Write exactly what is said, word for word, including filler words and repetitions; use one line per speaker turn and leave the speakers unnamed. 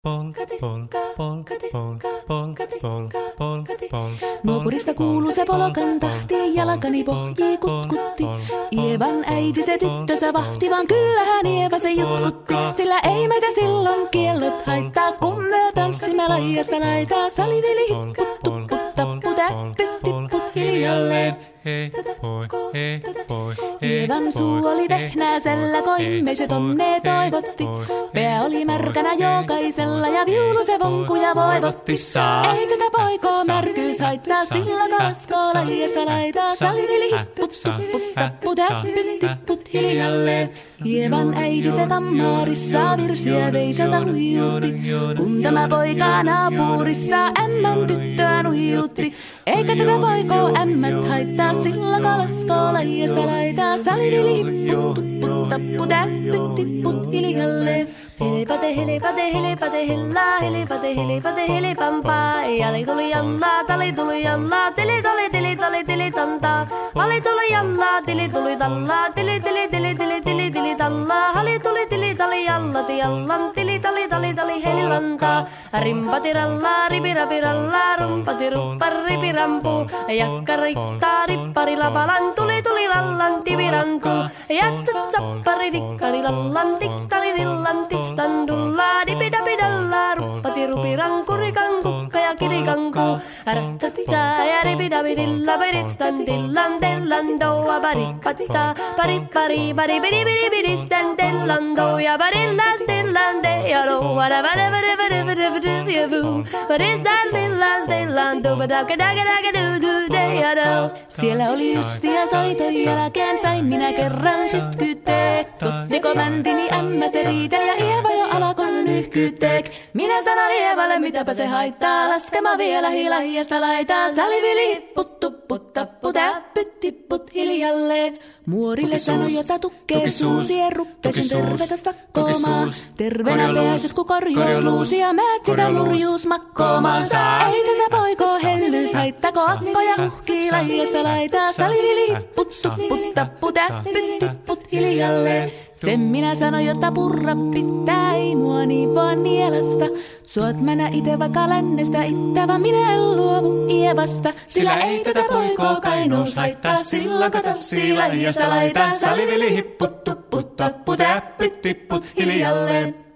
Nuopurista kuuluu se polokan tahti, jalkani pohjii kutkutti. Ievan äiti se tyttönsä vahti, vaan kyllähän Ieva se jutkutti. Sillä ei meitä silloin kiellot haittaa, kun me tanssimme laijasta laitaa. Salivili hipput, tupput, tapput, äppyt, tipput hiljalleen.
Hei, poi, hei, poi,
Ievan suu oli vehnäisellä, koimme se tonne toivotti. Pää oli märkänä jokaisella ja viulu se vonkuja voivotti. Ei tätä poikoo märkyys haittaa, sillä kaskoo lajiasta laitaa. Salivili hipput, tupput, tapput, äppyt, tipput hiljalleen. Ievan äiti se kammarissa virsiä veisalta huijutti. Kun tämä poika naapurissa ämmän tyttöä nuijutti. Eikä tätä poikoo ämmät haittaa, sillä kalaskoo lajiasta laitaa. Salivili hipput, tupput, tapput, äppyt, tipput hiljalleen. Helepate, helepate, helepate, hellaa, helepate, helepate, helepampaa. Jali tuli jallaa, tali tuli jallaa, tili tali, tili tali, tili tantaa. Vali tuli jallaa, tili tuli tallaa, tili tili tili tili tili tili tallaa. Hali tuli tili tali jallati jallan, tili tali tali tali helilantaa. Rimpati rallaa, ripirapi rallaa, rumpati ruppar ripirampu. Jakka riittaa, rippari lapalan, tuli tuli lallan, tivirantuu. Jatsat sappari, tikkari lallan, tikkari tillan, Standulla dipidapidalla ruppati rupiranku rikanku ja kirikanku ratsatsa ja ripidapidilla peditstan tellan doa paripatta pari pari pari piri piri piri tellan doa parilla stellan de ja do wada wada wada wada wada wada ja boom what is that tellan stellan do bada kada kada kada do de ja do. Siellä oli justia soiton jälkeen sain minä kerran sytkytek. Tuttiko mäntini ämmä se riiteli ja Ieva jo alakon nyhkytek. Minä sanon Ievalle, mitäpä se haittaa. Laskema vielä hilahiasta laitaa. Salivili hipput, tupput, tapput, äppyt, tipput hiljalleen. Muorille sanoi, jota tukkee suusi. Rukkesin tervetä stakkoomaan. Terveenä pääset, kun korjouluusi. Ja määt sitä murjuus makkoomaan. Ei tätä poikoo hellyys haittako. Akkoja huhkii lahiasta laitaa. Salivili hipput, tupput, tapput, äppyt, tipput hiljalleen. Sen minä sanoin, jota purra pitää, ei mua niin vaan nielasta. Suot mänä ite vaikka lännestä ittävä, minä en luovu Ievasta. Sillä ei tätä poikoo kainuus haittaa, silloin katassi lajiasta laitaa. Salivili hipput, tupput, tapput, äppyt, tipput hiljalleen.